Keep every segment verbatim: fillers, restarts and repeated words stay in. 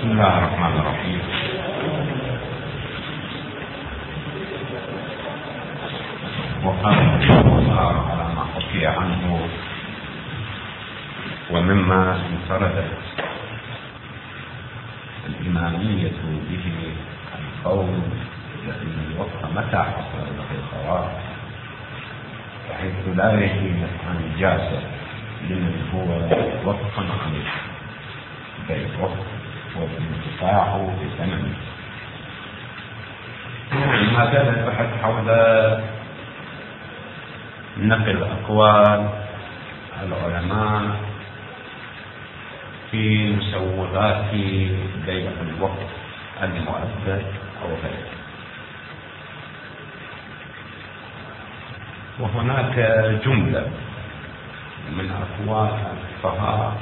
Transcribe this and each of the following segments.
بسم الله الرحمن الرحيم. وقال الله على ما حكي عنه ومما انفردت الإمامية به القول بأن الوقت متى حصل له الخراب، بحيث لا يجوز عن جاسر لمن هو وقف عليه بالوقت والانتفاع بثمنه. ما زال البحث حول نقل أقوال العلماء في مسوغات بيع الوقت المؤبد أو غيره، وهناك جملة من أقوال الفقهاء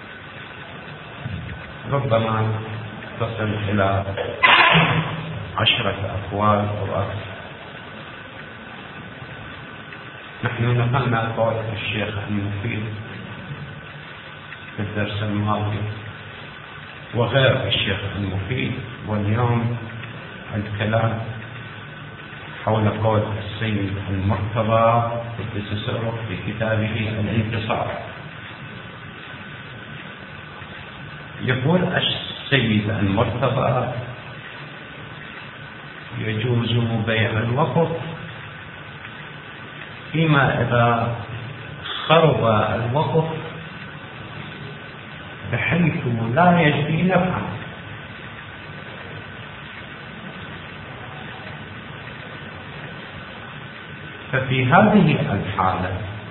ربما تصل إلى عشرة أقوال أو أكثر. نحن نقلنا قول الشيخ المفيد في الدرس الماضي وغير الشيخ المفيد، واليوم الكلام حول قول السيد المرتضى قدس سره في كتابه الانتصار. يقول السيد المرتضى: يجوز بيع الوقف فيما إذا خرب الوقف بحيث لا يجدي نفعا، ففي هذه الحالة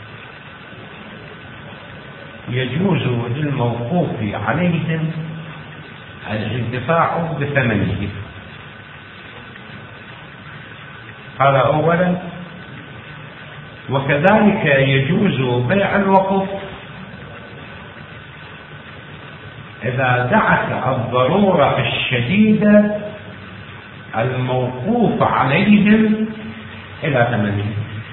يجوز للموقوف عليهم الانتفاع بثمنه. هذا أولا. وكذلك يجوز بيع الوقف إذا دعت الضرورة الشديدة الموقوف عليهم إلى ثمنه.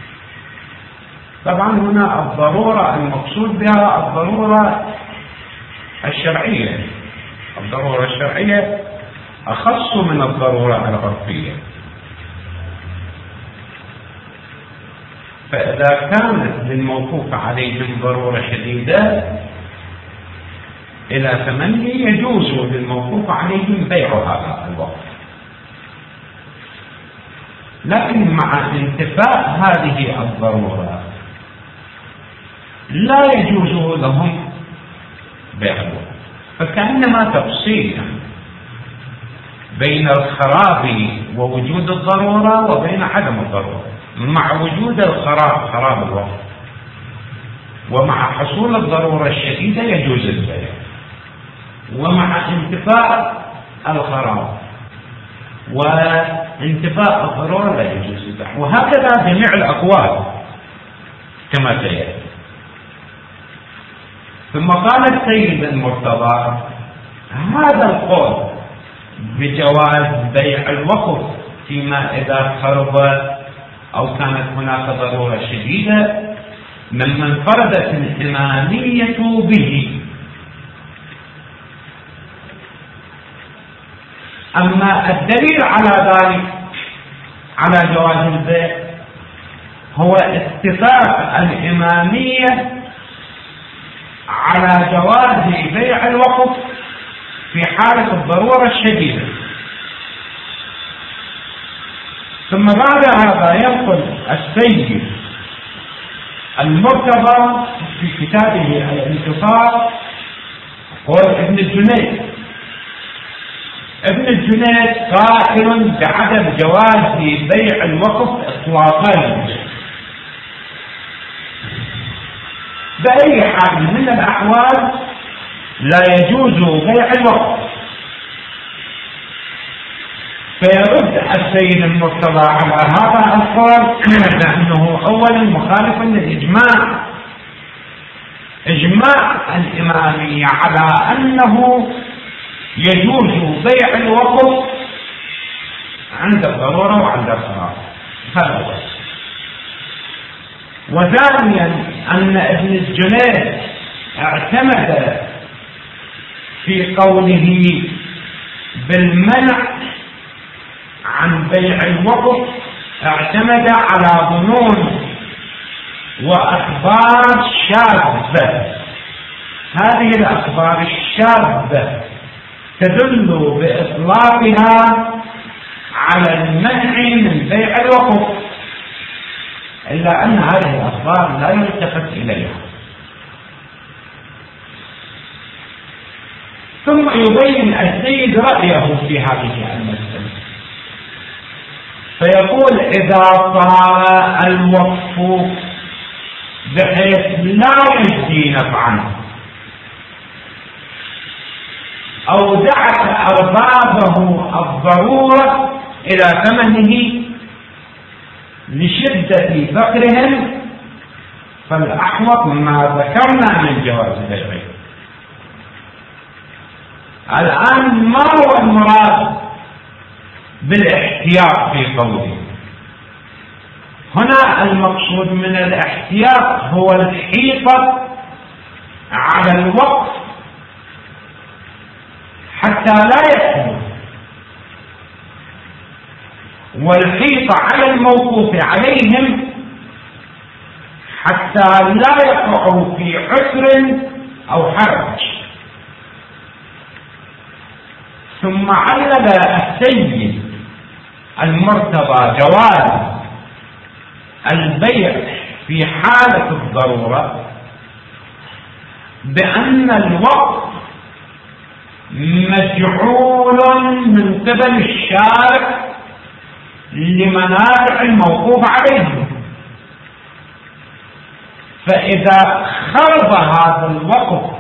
طبعا هنا الضرورة المقصود بها الضرورة الشرعية. الضرورة الشرعية أخص من الضرورة العرفية، فإذا كانت للموقوف عليهم ضرورة شديدة إلى ثمنه يجوز للموقوف عليهم بيع هذا الوقف، لكن مع انتفاء هذه الضرورة لا يجوز لهم بيع الوقف. فكأنما تفصيل بين الخراب ووجود الضرورة وبين عدم الضرورة. مع وجود الخراب خراب الوقف ومع حصول الضرورة الشديدة يجوز البيع، ومع انتفاء الخراب وانتفاء الضرورة لا يجوز البيع، وهكذا جميع الأقوال كما سيأتي. ثم قال السيد المرتضى: هذا القول بجواز بيع الوقف فيما إذا خرب أو كانت هناك ضرورة شديدة مما انفردت الإمامية به. أما الدليل على ذلك على جواز البيع هو اتفاق الإمامية على جواز بيع الوقف في حالة الضرورة الشديدة. ثم بعد هذا ينقل السيد المرتضى في كتابه الانتصار قول ابن الجنيد. ابن الجنيد قائل بعدم جواز بيع الوقف اطلاقا بأي حال من الأحوال لا يجوز بيع الوقف. فيرد السيد المرتضى على هذا القول لأنه أولا مخالف للإجماع، إجماع الإمامية على أنه يجوز بيع الوقف عند الضرورة وعند الخراب. هذا هو. وثانيا أن ابن الجنيد اعتمد في قوله بالمنع عن بيع الوقف اعتمد على ظنون وأخبار شاذة. هذه الأخبار الشاذة تدل بإطلاقها على المنع من بيع الوقف، إلا أن هذه الأخبار لا يلتفت إليها. ثم يبين السيد رأيه في هذه المسألة فيقول: إذا صار الوقف بحيث لا يجدي نفعا أو دعت أربابه الضرورة إلى ثمنه لشدة فقرهم، فالأحوط ما ذكرنا من جواز بيعه. الآن ما هو المراد بالاحتياط في قوله؟ هنا المقصود من الاحتياط هو الحيطة على الوقف حتى لا يكمل، والحيطة على الموقوف عليهم حتى لا يقعوا في عسر أو حرج. ثم علل السيد المرتضى جواز البيع في حالة الضرورة بأن الوقف مجعول من قبل الشارع لمنافع الموقوف عليه، فإذا خرب هذا الوقف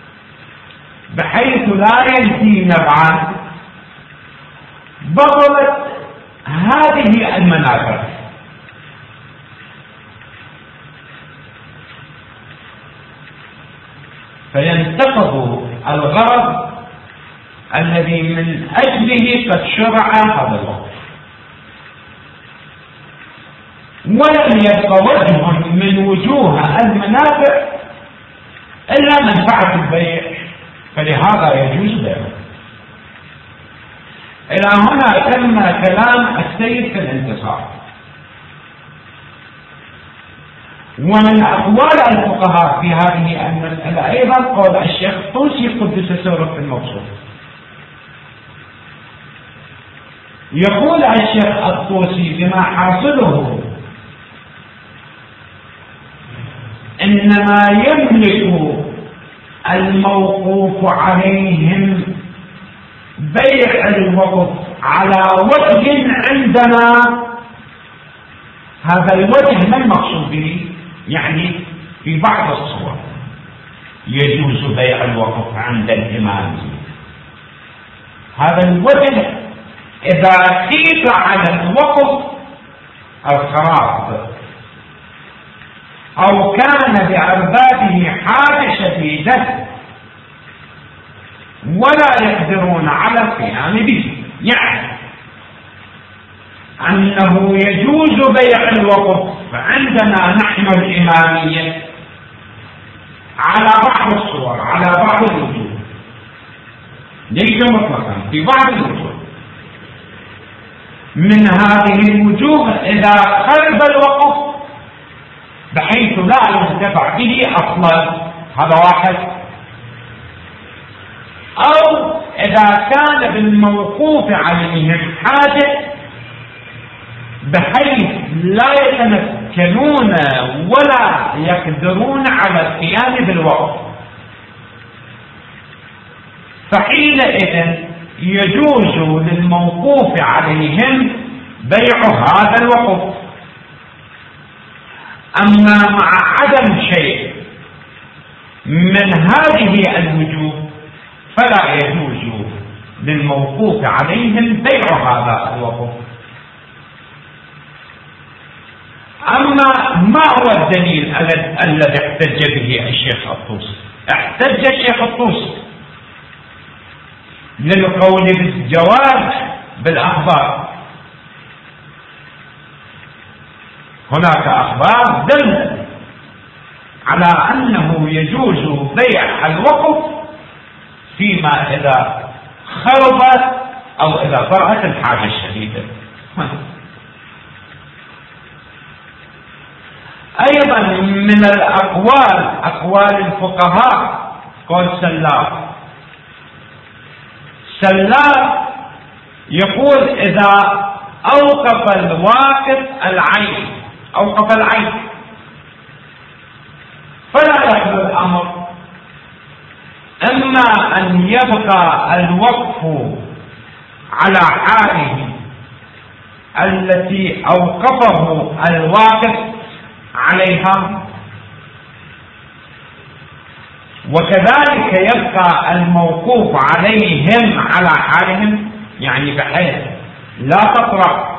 بحيث لا يجدي نفعا بطلت هذه المنافع. فينتقض الغرض الذي من أجله قد شرع هذا الوقف، ولم يبقى وجه من وجوه المنافع إلا منفعة البيع، فلهذا يجوز بيعه. إلى هنا تم كلام السيد في الانتصار. ومن أقوال الفقهاء في هذه المسألة أيضا قول الشيخ الطوسي قدس سره في الموصول. يقول الشيخ الطوسي بما حاصله إنما يملك الموقوف عليهم بيع الوقف على وجه عندنا. هذا الوجه ما المقصود به؟ يعني في بعض الصور يجوز بيع الوقف عند الإمام. هذا الوجه إذا خيف على الوقف الخراب أو كان بأربابه حاجة شديدة ولا يقدرون على القيام به، يعني أنه يجوز بيع الوقف عندنا نحن الإمامية على بعض الصور، على بعض الوجوه، ليس مطلقا، في بعض الوجوه. من هذه الوجوه إذا خرب الوقف بحيث لا ينتفع به أصلا، هذا واحد. أو إذا كان بالموقوف عليهم حاجة بحيث لا يتمكنون ولا يقدرون على القيام بالوقف، فحينئذ يجوز للموقوف عليهم بيع هذا الوقف. أما مع عدم شيء من هذه الوجوه فلا يجوز للموقوف عليهم بيع هذا الوقف. أما ما هو الدليل الذي احتج به الشيخ الطوسي؟ احتج الشيخ الطوسي للقول بالجواز بالأخبار. هناك أخبار دل على أنه يجوز بيع الوقف فيما إذا خرب أو إذا طرأت الحاجة الشديدة. أيضا من الأقوال أقوال الفقهاء قول سلاب. سلاب يقول إذا أوقف الواقف العين أوقف العين فلا يخلو الأمر، إما أن يبقى الوقف على حاله التي أوقفه الواقف عليها، وكذلك يبقى الموقوف عليهم على حالهم، يعني بحيث لا تطرأ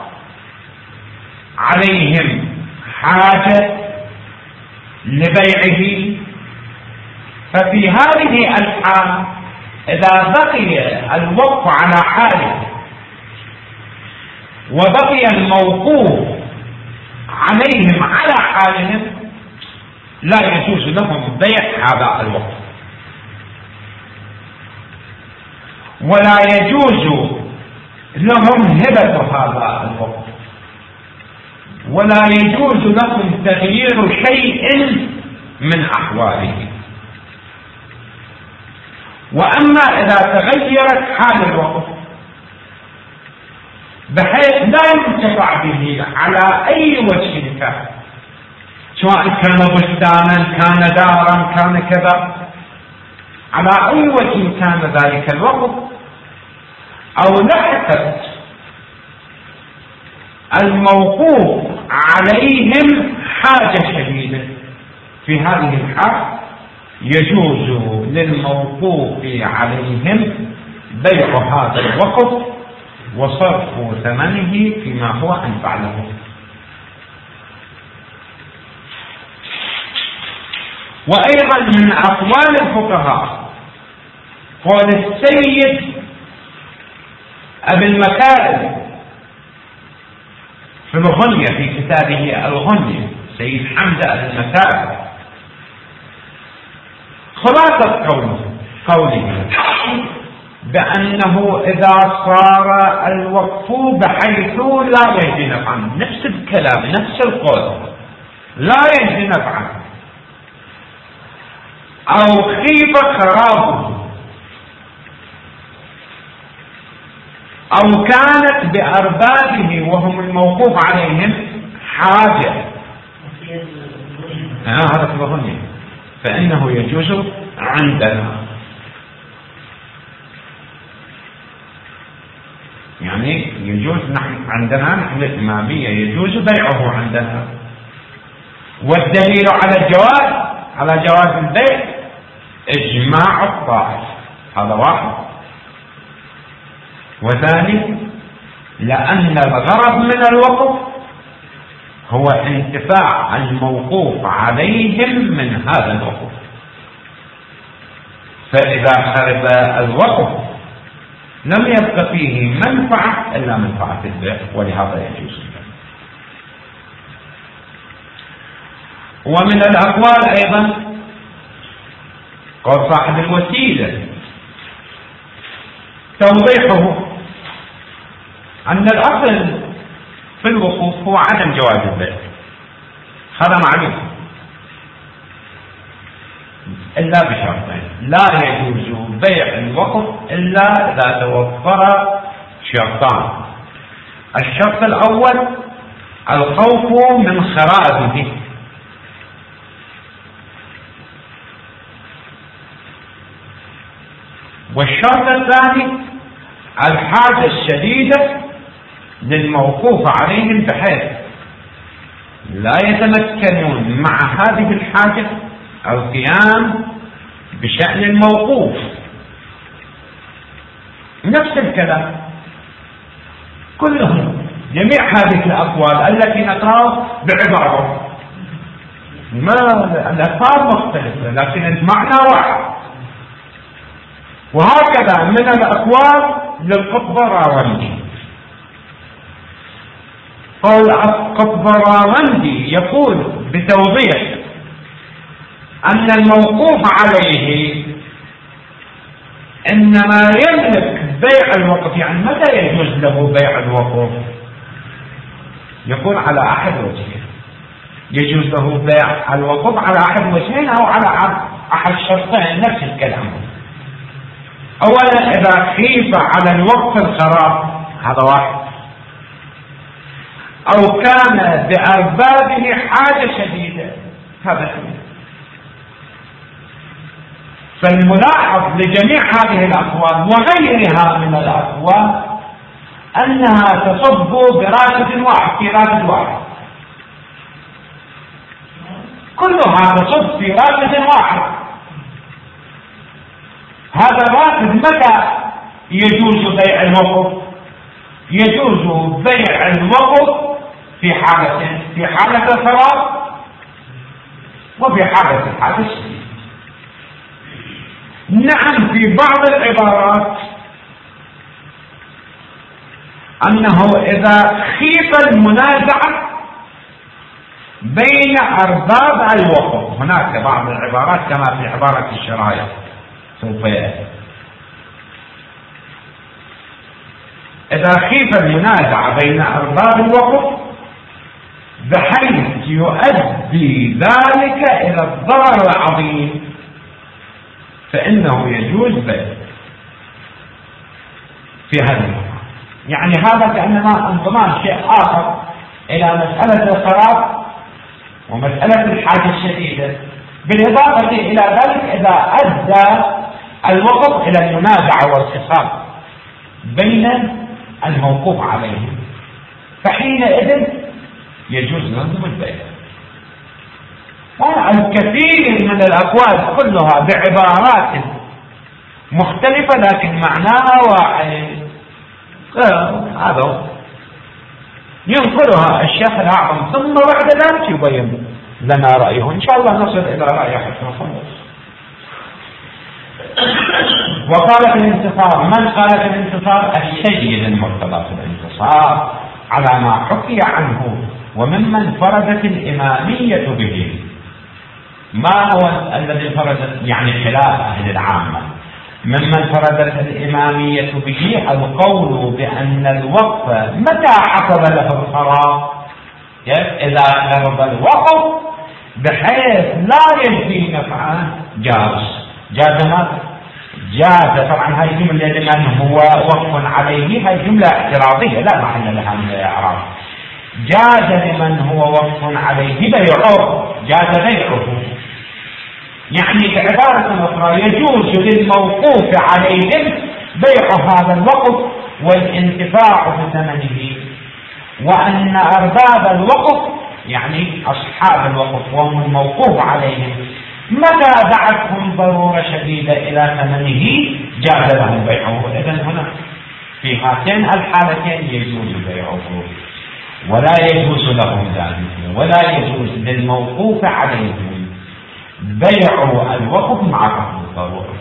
عليهم حاجة لبيعه. ففي هذه الحال إذا بقي الوقف على حاله وبقي الموقوف عليهم على حالهم لا يجوز لهم بيع هذا الوقف، ولا يجوز لهم هبة هذا الوقف، ولا يجوز لهم تغيير شيء من أحواله. وأما إذا تغيرت حال الوقف بحيث لا ينتفع به على أي وجه كان، سواء كان بستانا كان دارا كان كذا، على أي وجه كان ذلك الوقف، أو لحقت الموقوف عليهم حاجة شديدة، في هذه الحال يجوز للموقوف عليهم بيع هذا الوقف وصرف ثمنه فيما هو أنفع له. وأيضا من أقوال الفقهاء قول السيد أبي المكارم في الغنية في كتابه الغنية، سيد حمزة أبي المكارم، خلاصة قوله قوله بأنه إذا صار الوقف بحيث لا يجدي نفعا، نفس الكلام نفس القول، لا يجدي نفعا أو خيف خرابه أو كانت بأربابه وهم الموقوف عليهم حاجة، هذا في الغنية، فإنه يجوز عندنا، يعني يجوز نحن عندنا نحن الإمامية يجوز بيعه عندنا. والدليل على الجواز على جواز البيع إجماع الطائف، هذا واحد. وثاني لأن الغرض من الوقف هو انتفاع الموقوف عليهم من هذا الوقف، فإذا خرب الوقف لم يبق فيه منفعة إلا منفعة البيع، ولهذا يجوز. ومن الأقوال أيضا قول صاحب الوسيلة توضيحه أن الأصل في الوقوف هو عدم جواز البيع، هذا معلوم، إلا بشرطين: لا يجوز بيع الوقف إلا إذا توفر شرطان. الشرط الأول الخوف من خرابه، والشرط الثاني الحاجة الشديدة للموقوف عليهم بحيث لا يتمكنون مع هذه الحاجة القيام بشأن الموقوف. نفس الكلام كلهم، جميع هذه الأقوال التي نقرأ بعبارة، ما الألفاظ مختلفة لكن المعنى واحد. وهكذا من الأقوال للقطبراوندي، قول القطبراوندي يقول بتوضيح أن الموقوف عليه إنما يملك بيع الوقف. يعني متى يجوز له بيع الوقف؟ يكون على أحد وجهين. يجوز له بيع الوقف على أحد وجهين أو على أحد شرطين، نفس الكلام. أولا إذا خيف على الوقف الخراب، هذا واحد، أو كان بأربابه حاجة شديدة، هذا اثنين. فالملاحظ لجميع هذه الأقوال وغيرها من الأقوال أنها تصب براشد واحد، في راشد واحد، كلها تصب في راشد واحد. هذا الراشد متى يجوز بيع الوقف؟ يجوز بيع الوقف في حالتين، في حالة الخراب وفي حالة الحادث الشديد. نعم، في بعض العبارات أنه إذا خيف المنازعة بين أرباب الوقف، هناك بعض العبارات كما في عبارة الشرايع سوف يأتي، إذا خيف المنازعة بين أرباب الوقف بحيث يؤدي ذلك إلى الضرر العظيم فإنه يجوز بيع في هذا المقام. يعني هذا كأنما انضمام شيء آخر إلى مسألة الخراب ومسألة الحاجة الشديدة، بالإضافة إلى ذلك إذا أدى الوقف إلى المنازعة والخصام بين الموقوف عليه فحينئذ يجوز لهم البيع. الكثير من الأقوال كلها بعبارات مختلفة لكن معناها واحد. هذا ينقلها الشيخ الأعظم ثم بعد ذلك يبين لنا رأيه. إن شاء الله نصل إلى رأي حسن خلص. وقال في الانتصار، من قال في الانتصار؟ السيد المرتضى في الانتصار على ما حكي عنه وممن فردت الإمامية به. ما هو الذي فردت؟ يعني خلاف أهل العامة. ممن فردت الإمامية به القول بأن الوقف متى حصل له الخراب، إذا خرب الوقف بحيث لا يجدي نفعه جاز. جاز ماذا؟ جاز. طبعا هذه الجملة لمن هو وقف عليه هذه جملة اعتراضية لا محل لها من الإعراب. جاز لمن هو وقف عليه بيعه، جاز بيعه. يعني بعبارة أخرى يجوز للموقوف عليهم بيع هذا الوقف والانتفاع بثمنه، وأن أرباب الوقف يعني أصحاب الوقف وهم الموقوف عليهم متى دعتهم ضرورة شديدة إلى ثمنه جاز لهم بيعه. إذن هنا في هاتين الحالتين يجوز بيعه ولا يجوز لهم ذلك، ولا يجوز للموقوف عليهم بيع الوقف مع فقد الضرورة.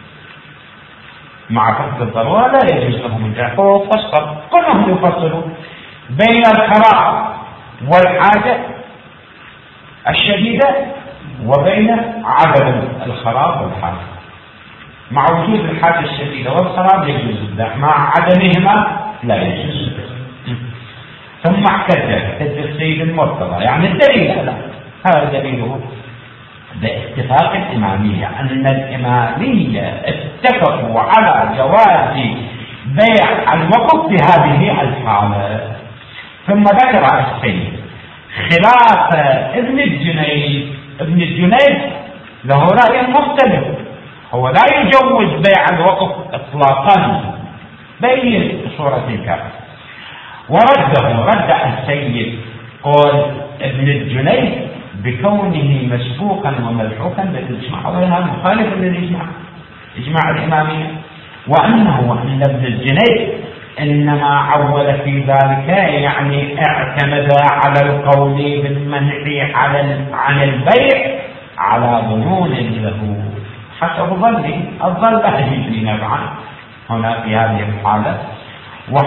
مع فقد الضرورة لا يجوز لهم البيع. فصل كلهم يفصلوا بين الخراب والحاجة الشديدة وبين عدم الخراب والحاجة. مع وجود الحاجة الشديدة والخراب يجوز البيع، مع عدمهما لا يجوز. ثم احتج احتج السيد المرتضى، يعني الدليل هذا هذا دليله باتفاق الإمامية أن الإمامية اتفقوا على جواز بيع الوقف في هذه الحالة. ثم ذكر السيد خلاف ابن الجنيد. ابن الجنيد له رأي مختلف، هو لا يجوز بيع الوقف إطلاقا بأي صورة كانت، ورده رد السيد قول ابن الجنيد بكونه مسبوقا وملحوقا بالإجماع، وهذا مخالف للإجماع إجماع الإمامية، وأنه أن ابن الجنيد إنما عول في ذلك يعني اعتمد على القول بالمنع عن البيع على ظنون له حسب ظنه. الظن لا يجري نفعا هنا في هذه الحالة،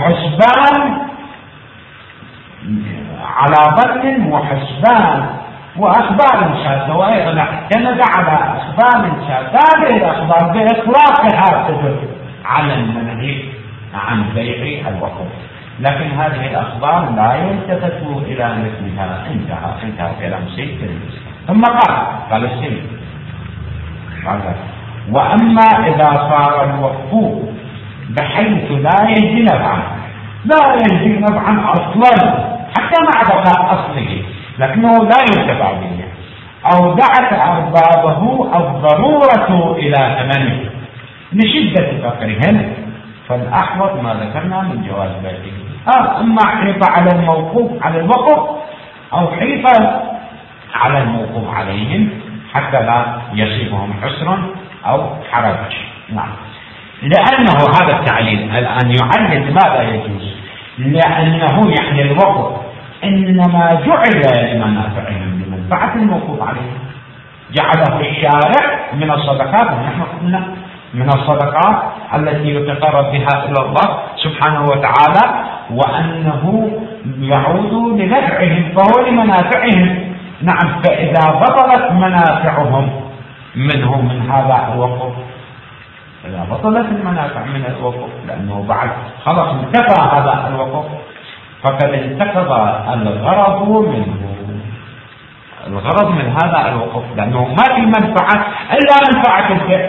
وحسبان على ظن وحسبان وأخبار شاذة وأيضا اعتمد على أخبار شاذة. هذه الأخبار بإطلاقها تدل على المنع عن بيع الوقف، لكن هذه الأخبار لا يلتفت إلى مثلها. انتهى انتهى كلام سيد الترمذي. ثم قال قال السيد وأما إذا صار الوقف بحيث لا يجزي نفعا، لا يجزي نفعا أصلا حتى مع بقاء أصله، لكنه لا ينتفع به، أو دعت أربابه الضرورة إلى ثمنه لشدة فقرهم، فالأحوط ما ذكرنا من جواز بيعه. آه أما حيف على الموقوف على الوقف أو حيف على الموقوف عليهم حتى لا يصيبهم حسر أو حرج. نعم، لأنه هذا التعليل الآن يعلل لماذا يجوز، لأنه يعني الوقف إنما جعل لمنافعهم لمنفعة الموقوف عليهم، جعله في الشارع من الصدقات، ونحن قلنا من الصدقات التي يتقرب بها إلى الله سبحانه وتعالى، وأنه يعود لنفعهم فهو لمنافعهم. نعم، فإذا بطلت منافعهم منه من هذا الوقف، إذا بطلت المنافع من الوقف لأنه بعد خلاص انتفى هذا الوقف فقد انتقض الغرض منه، الغرض من هذا الوقف، لأنه ما في منفعة إلا منفعة البيع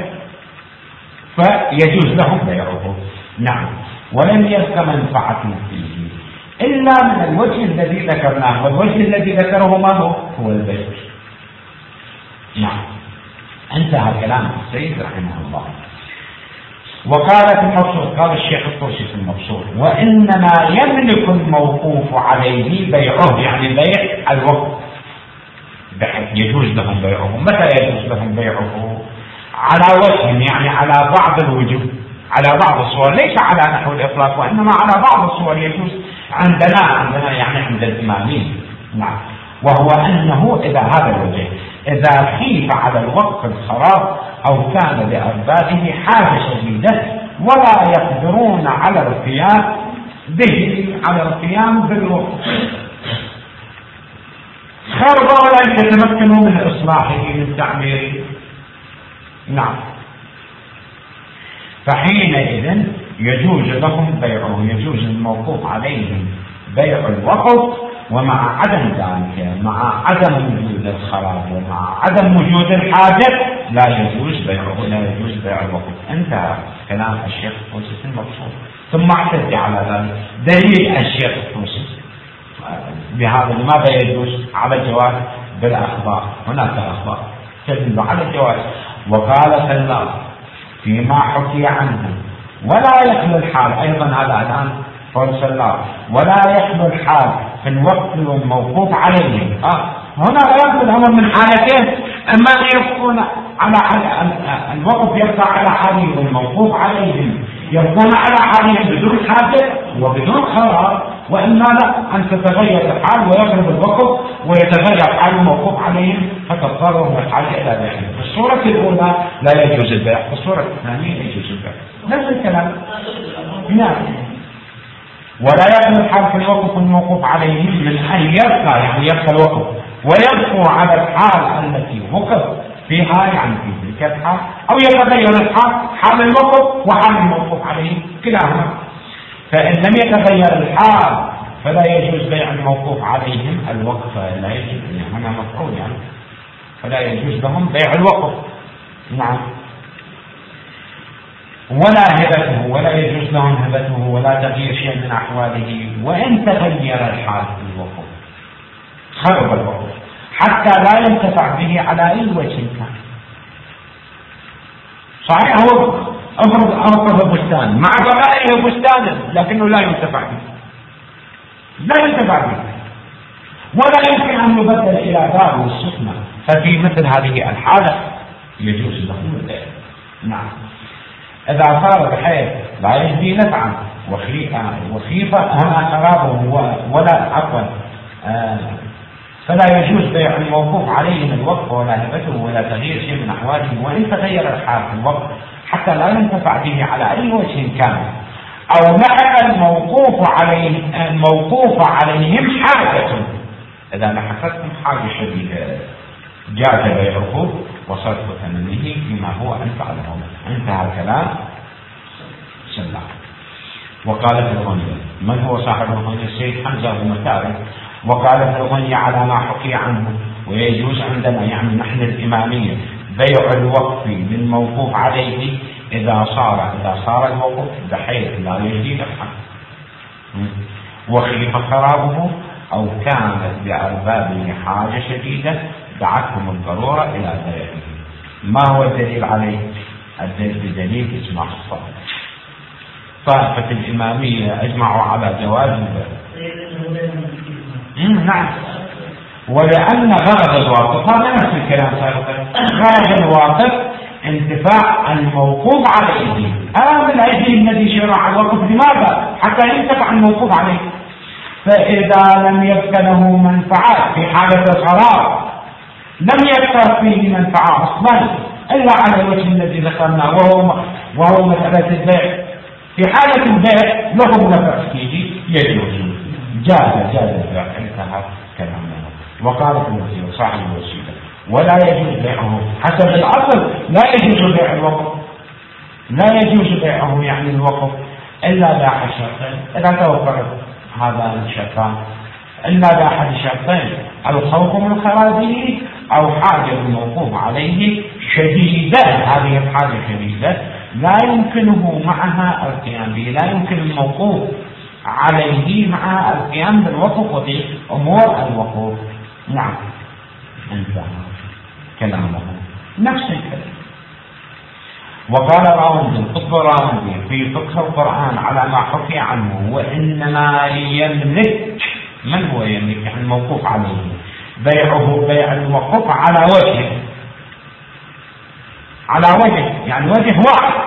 فيجوز لهم بيعه. نعم، ولم يبق منفعة فيه إلا من الوجه الذي ذكرناه، والوجه الذي ذكره ما هو هو البيع. نعم، انتهى كلام السيد رحمه الله. وقال في المبسوط، قال الشيخ الطوسي في المبسوط وإنما يملك الموقوف عليه بيعه، يعني بيع الوقف بحيث يجوز لهم بيعه. متى يجوز لهم بيعه؟ على وجه، يعني على بعض الوجوه، على بعض الصور، ليس على نحو الإطلاق وإنما على بعض الصور يجوز عندنا عندنا يعني عند الإمامين. نعم، وهو أنه إذا هذا الوجه إذا خيف على الوقف الخراب أو كان لأربابه حاجة شديدة ولا يقدرون على القيام به، على القيام بالوقف، خرب ولا يتمكنوا من إصلاحه من تعميره. نعم، فحينئذ يجوز لهم بيعه، يجوز الموقوف عليهم بيع الوقف، ومع عدم ذلك، مع عدم وجود الخراب ومع عدم وجود الحاجة لا يجوز بيعه، لا يجوز بيع الوقف. انتهى كلام الشيخ الطوسي المبسوط. ثم اعتد على ذلك دليل الشيخ الطوسي بهذا لماذا يجوز على الجواز بالأخبار. هناك أخبار تدل على الجواز. وقال سلام فيما حكي عنه ولا يخلو الحال، أيضا هذا الآن قول سلام ولا يخلو الحال في الوقت والموقوف عليه. آه. هنا لا يخلو الأمر من حالتين، أما أن يكون على حال الوقف يبقى على حاله والموقوف عليهم يكون على حالهم بدون حاجة وبدون خراب، وإما لا أن تتغير الحال ويغلب الوقف ويتغير حال الموقوف عليهم فتضطرهم الحاجة إلى بيعهم. في الصورة الأولى لا يجوز البيع، في الصورة الثانية يجوز البيع. نفس الكلام. نعم، ولا يخلو الحال في الوقف الموقوف عليهم من أن يبقى، يعني يبقى الوقف ويبقوا على الحال التي وقف فيها، يعني في تلك الحال، أو يتغير الحال، حال الوقف وحال الموقوف عليه كلاهما. فإن لم يتغير الحال فلا يجوز بيع الموقوف عليهم الوقف، لا يجوز، يعني هنا مفعول يعني فلا يجوز لهم بيع الوقف. نعم، ولا هبته، ولا يجوز لهم هبته ولا تغيير شيء من أحواله، وإن تغير الحال في الوقف خرب الوقف حتى لا ينتفع به على أي وجه كان. صحيح هو أفرض أوقف بستان مع بقائه بستانا لكنه لا ينتفع به، لا ينتفع به ولا يمكن أن يبدل إلى دار السكنة، ففي مثل هذه الحالة يجوز له البيع. نعم، إذا صار بحيث لا يجدي نفعا وخيفة هنا خرابه ولا عفوا آه فلا يجوز بيع الموقوف عليه من الوقف ولا هبته ولا تغيير شيء من أحواله، وإن تغير الحال في الوقف حتى لا ينتفع به على أي وجه كان، أو لحق الموقوف عليه الموقوف عليهم حاجة. إذا لحقتهم حاجة شديدة جاز بيعه وصرف ثمنه فيما هو أنفع لهم. انتهى الكلام. سلام. وقال في الغنية، من هو صاحب الغنية؟ السيد حمزة المتاري. وقال في الغنية على ما حكي عنه، ويجوز عندنا يعني نحن الإمامية بيع الوقف للموقوف عليه إذا صار إذا صار الوقف بحيث لا يجدي نفعا وخيف خرابه أو كانت بأربابه حاجة شديدة دعتهم الضرورة إلى بيعه. ما هو الدليل عليه؟ الدليل بدليل إجماع الصحابة. طائفة الإمامية أجمعوا على جواز البيع. نعم. ولأن غرض الواقف هذا نفس الكلام سابقا، غرض الواقف انتفاع الموقوف عليه. أما الأجل الذي شرع الوقف لماذا؟ حتى ينتفع الموقوف عليه. فإذا لم يبق له منفعات في حالة الخراب لم يبق فيه منفعة أصلا إلا على الوجه الذي ذكرناه وهو وهو مسألة البيع. في حالة البيع له نفع فيه يجوز، جاز جاز البيع. انتهى كلامنا. وقال في الوسيلة صاحب الوسيلة ولا يجوز بيعه حسب الأصل، لا يجوز بيع الوقف، لا يجوز بيعه يعني الوقف إلا لاح شرطين. إذا توفرت هذا الشرطان إلا لاح شرطين: الخوف من خرابه أو حاجة الموقوف عليه شديدة. هذه الحاجة شديدة لا يمكنه معها القيام به، لا يمكن الموقوف عليه معها القيام بالوقف وفي أمور الوقوف. نعم. انتهى كلامه. نفس الكلام. وقال راوندي القطب راوندي في فقه القرآن على ما حكي عنه: وإنما يملك. من هو يملك؟ يعني الموقوف عليه بيعه بيع الموقوف على وجه على وجه يعني وجه واحد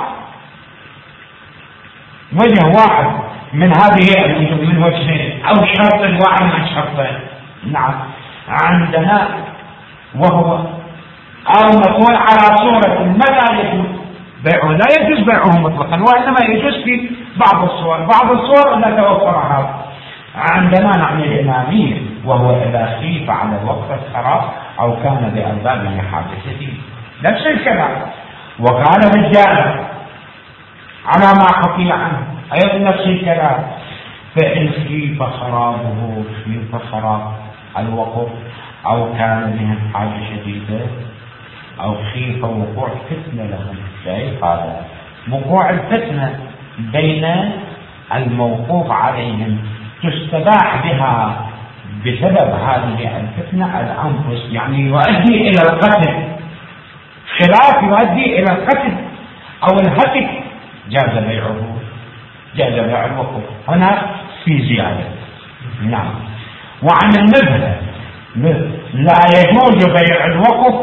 وجه واحد من هذه من وجهين أو شرط واحد من شرطين. نعم. عندنا وهو أو مكون على صورة متى يجوز بيعه؟ لا يجوز بيعه مطلقا، وإنما يجوز في بعض الصور. بعض الصور لا توفر هذا. عندنا نحن الإمامية وهو إذا خيف على الوقت الخراب أو كان بأربابه حادثته. نفس الكلام. وقال رجالا على ما حكي عنه أيضا نفس الكلام: فإن خيف خرابه خيف خراب الوقف أو كان بهم حاجة شديدة أو خيف وقوع فتنة لهم. شايف هذا وقوع الفتنة بين الموقوف عليهم تستباح بها بسبب هذه الفتنة الأنفس، يعني يؤدي إلى القتل، خلاف يؤدي إلى القتل أو الهتك، جاز بيعه جاز بيع الوقف. هنا في زيادة. نعم. وعن المذهب لا يجوز بيع الوقف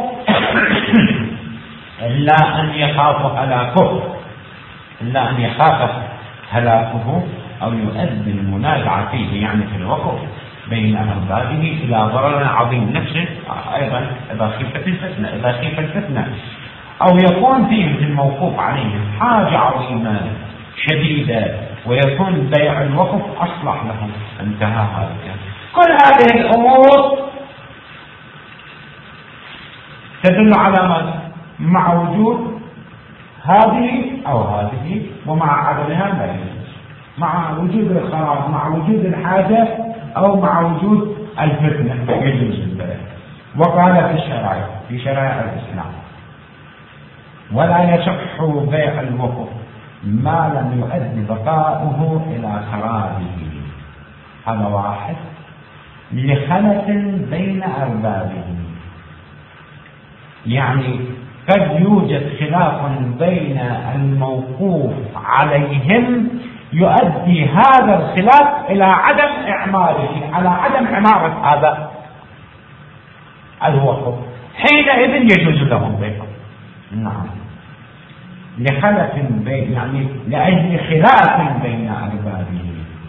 إلا أن يخاف هلاكه إلا أن يخاف هلاكه أو يؤدي المنازعة فيه يعني في الوقف بين أربابه إلى ضرر عظيم نفسه. أيضا إذا خيفت الفتنة إذا خيف الفتنة أو يكون فيه الموقوف عليه حاجة عظيمة شديدة ويكون بيع الوقف أصلح لهم. انتهى هذا. كل هذه الأمور تدل على ماذا؟ مع وجود هذه أو هذه ومع عدمها لا يجوز. مع وجود الخراب مع وجود الحاجة أو مع وجود الفتنة يجوز البيع. وقال في الشرائع في شرائع الإسلام: ولا يصح بيع الوقف ما لم يؤدي بقاؤه إلى خرابه. هذا واحد. لخلة بين أربابه، يعني قد يوجد خلاف بين الموقوف عليهم يؤدي هذا الخلاف إلى عدم إعماره على عدم عمارة هذا الوقف، حينئذ يجوز لهم بيعه. نعم. لخلف بين يعني لأجل خلاف بين أربابه.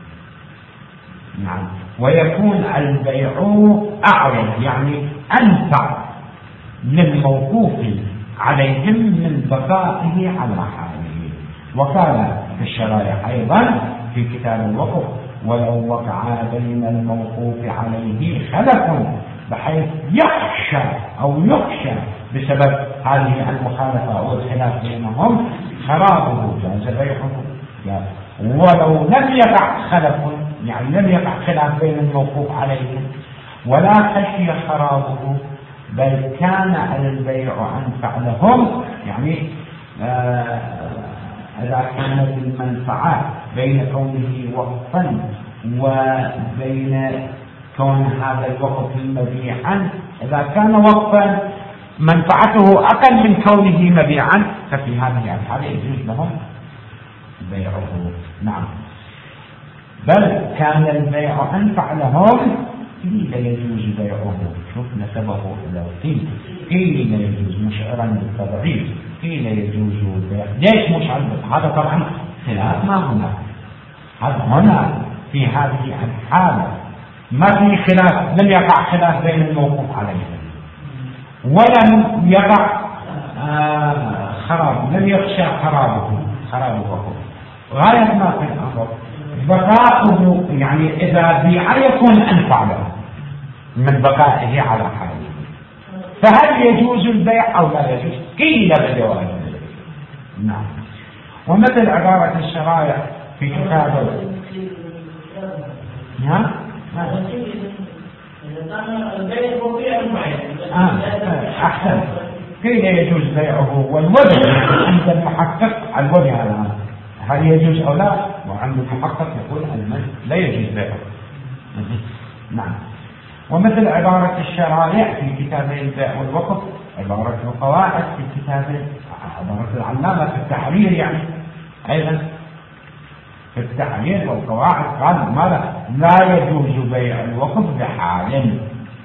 نعم. ويكون البيع أعرض يعني أنفع للموقوف عليهم من بقائه على حاله. وقال في الشرائع أيضا في كتاب الوقف: ولو وقع بين الموقوف عليه خلف بحيث يخشى أو يخشى بسبب هذه المخالفة أو الخلاف بينهم خرابه جاز بيعه. ولو لم يقع خلف يعني لم يقع خلاف بين الموقوف عليه ولا خشي خرابه بل كان على البيع أنفع لهم يعني آه إذا كانت المنفعة بين كونه وقفا وبين كون هذا الوقف مبيعا، إذا كان وقفا منفعته أقل من كونه مبيعا ففي هذه الحالة يجوز لهم بيعه. نعم. بل كان البيع أنفع لهم قيل يجوز بيعه. شوف نسبه إلى قيل قيل يجوز مشعرا بالتضعيف قيل يجوز بيع. ليش مشعر؟ هذا طبعا خلاف ما هنا. هذا هنا في هذه الحالة ما في خلاف، لم يقع خلاف بين الموقوف عليه ولم يقع آه خراب، لم يخشى خرابه خرابه غاية ما في الأمر بقاؤه يعني إذا بيع يكون أنفع له من بقائه على حاله. فهل يجوز البيع أو لا يجوز؟ قيل بالجواز. نعم. ومثل عبارة الشرائع في كتاب ها آه. أحسن. قيل يجوز بيعه والوجه عند المحقق الوجه الآن هل يجوز أو لا، وعند المحقق يقول المن لا يجوز بيعه. نعم. ومثل عبارة الشرائع في كتابين البيع والوقف، عبارة القواعد في كتاب عبارة العلامة في التحرير يعني أيضا في التحرير والقواعد قال ماذا؟ لا يجوز بيع الوقف بحال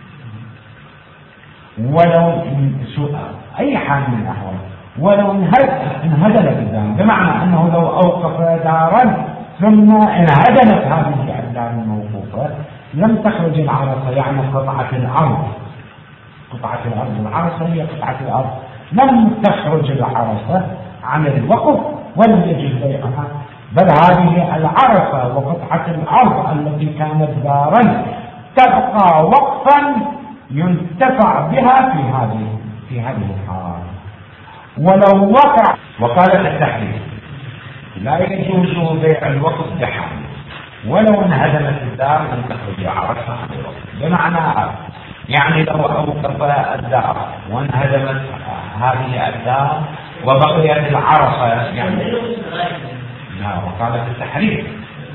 ولو أي حال من الأحوال ولو انهدمت الدار، بمعنى أنه لو أوقف دارا ثم انهدمت هذه الدار الموقوفة لم تخرج العرصة يعني قطعة الأرض قطعة الأرض العرصة هي قطعة الأرض لم تخرج العرصة عن الوقف ولم يجوز بيعها، بل هذه العرصة وقطعة الأرض التي كانت دارا تبقى وقفا ينتفع بها في هذه في هذه الحال. ولو وقع وقال التحرير لا يجوز بيع الوقف بحال ولو انهدمت الدار لم تخرج عرصة عن الوقف، بمعنى يعني لو أوقف الدار وانهدمت هذه الدار وبقيت العرصة يعني لا. وقال في التحرير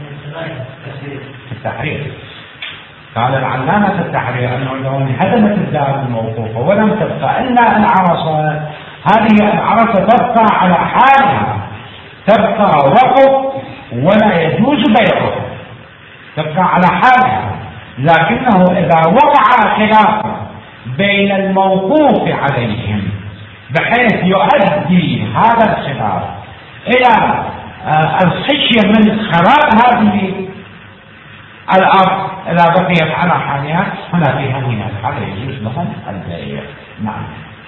في التحرير قال العلامة في التحرير أنه لو انهدمت الدار الموقوفة ولم تبقى إلا العرصة هذه العرصة تبقى على حالها تبقى وقف ولا يجوز بيعه تبقى على حالها، لكنه إذا وقع خلاف بين الموقوف عليهم بحيث يؤدي هذا الخلاف إلى الخشية من خراب هذه الأرض إذا بقيت على حالها هنا في هذه الحالة يجوز لهم البيع. نعم.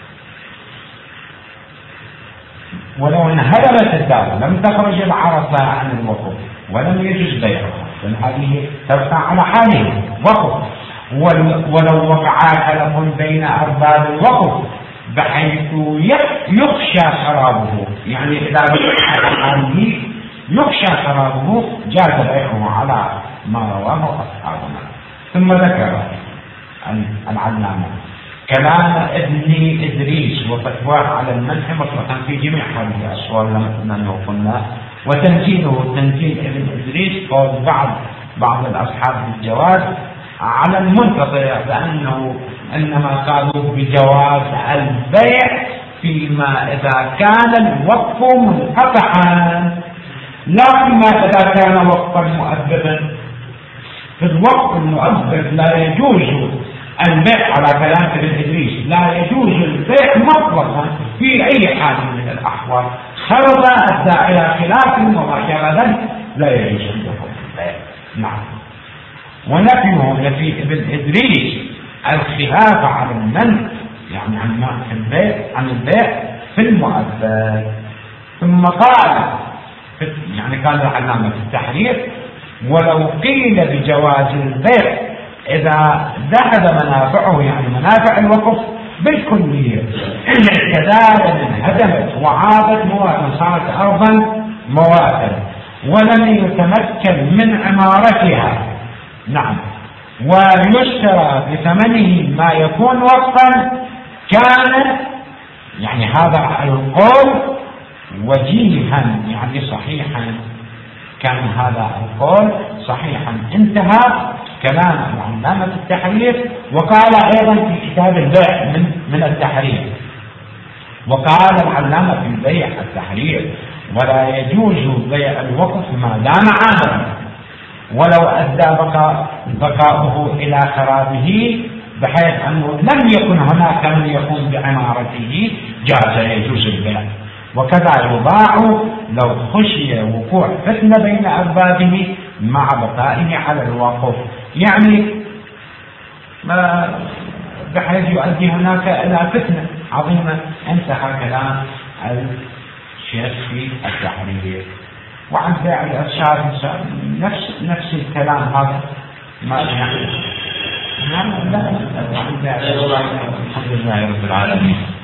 ولو انهدمت الدار لم تخرج العرصة عن الوقف ولم يجوز بيعها لأن هذه تبقى على حاله وقف. ولو وقع خلاف بين أرباب الوقف بحيث يخشى خرابه يعني إذا بقي على حاله يخشى خرابه جاز بيعه على ما رواه أصحابنا. ثم ذكر العلامة كلام ابن إدريس وفتواه على المنح مطلقا في جميع هذه الأصوات لما قلنا، وتنزيله تنزيل ابن إدريس قول بعض بعض الأصحاب بالجواز على المنقطع بأنه إنما قالوا بجواز البيع فيما إذا كان الوقف منقطعا، لا فيما إذا كان وقفا مؤبدا. في الوقف المؤبد لا يجوز البيع على كلام ابن إدريس، لا يجوز البيع مطلقا في أي حال من الأحوال خرج أدى إلى خلاف وما شابه ذلك لا يجوز البيع. نعم. ونفيه نفي ابن إدريس الخلاف على المنع يعني عن البيع عن البيع في المؤبد. ثم قال يعني قال العلامة في التحرير ولو قيل بجواز البيع إذا ذهب منافعه، يعني منافع الوقف بالكلية، كذلك انهدمت وعادت مواتا، صارت أرضا مواتا ولم يتمكن من عمارتها، نعم، ويشترى بثمنه ما يكون وقفا، كان يعني هذا القول وجيها يعني صحيحا، كان هذا القول صحيحا. انتهى كلام العلامة التحرير. وقال أيضا في كتاب البيع من, من التحرير، وقال العلامة في البيع التحرير: ولا يجوز بيع الوقف ما دام عامرا، ولو أدى بقاء بقاؤه إلى خرابه، بحيث أنه لم يكن هناك من يقوم بعمارته، جاز يجوز البيع. وكذا يباع لو خشي وقوع فتنة بين أربابه مع بقائه على الوقف، يعني ما بحيث يؤدي هناك إلى فتنة عظيمة. انتهى كلام الشيخ في التحرير. وعن بيع الإرشاد نفس نفس الكلام هذا، ما يعني لا لا لا الحمد لله رب العالمين.